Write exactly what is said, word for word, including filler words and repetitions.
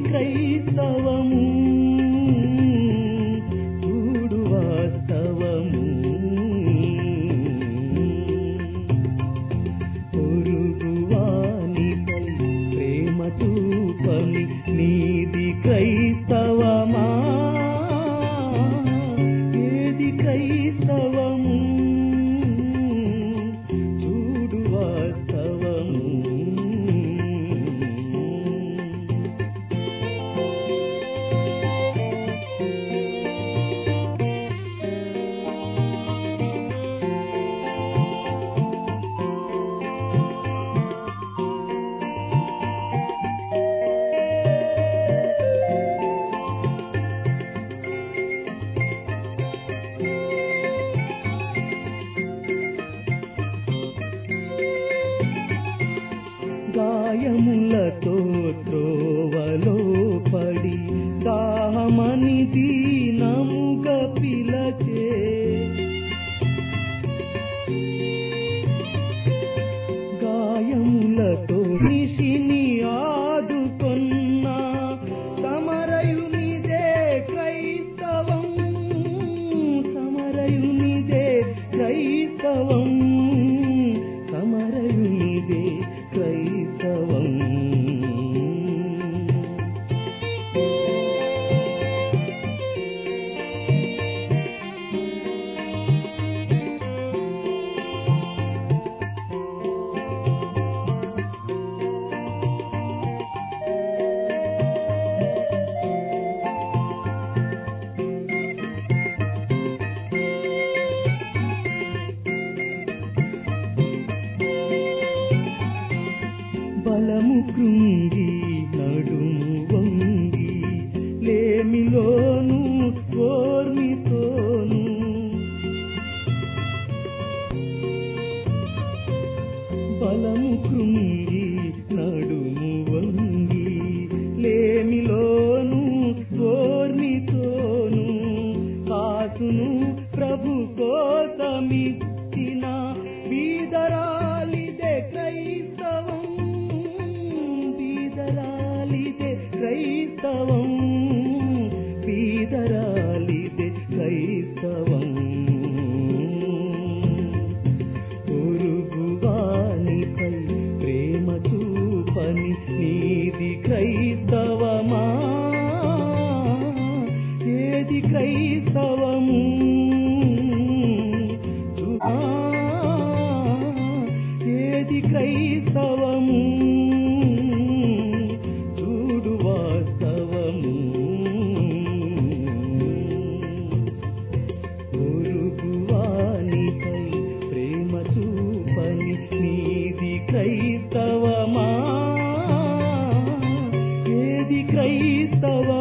క్రైస్తవము చూడు వాస్తవము. పొరుగువానిపై ప్రేమ చూపని నీది క్రైస్తవమా? ఏది క్రైస్తవము చూడు వాస్తవము. గాయములతో త్రోవలో పడి దాహమని దీనముగా పిలచే, గాయములతో నిశిని ఆదుకొన్న సమరయునిదే క్రైస్తవం, సమరయునిదే క్రైస్తవం, సమరయునిదే క్రైస్తవం. బలము కృంగి నడుము వంగి లేమిలోను ఓర్మితోను, బలము కృంగి నడుము వంగి లేమిలోను ఓర్మితోను కాసును ప్రభు కోసమిచ్చిన బీదరాలిదే క్రైస్తవం, బీదరాలిదే క్రైస్తవం, బీదరాలిదే క్రైస్తవం. పొరుగువానిపై ప్రేమ చూపని నీది క్రైస్తవమా? ఏది క్రైస్తవము చూడా? ఏది క్రైస్తవము చూడు వాస్తవము. పొరుగువానిపై ప్రేమ చూపని నీది క్రైస్తవమా? ఏది క్రైస్తవ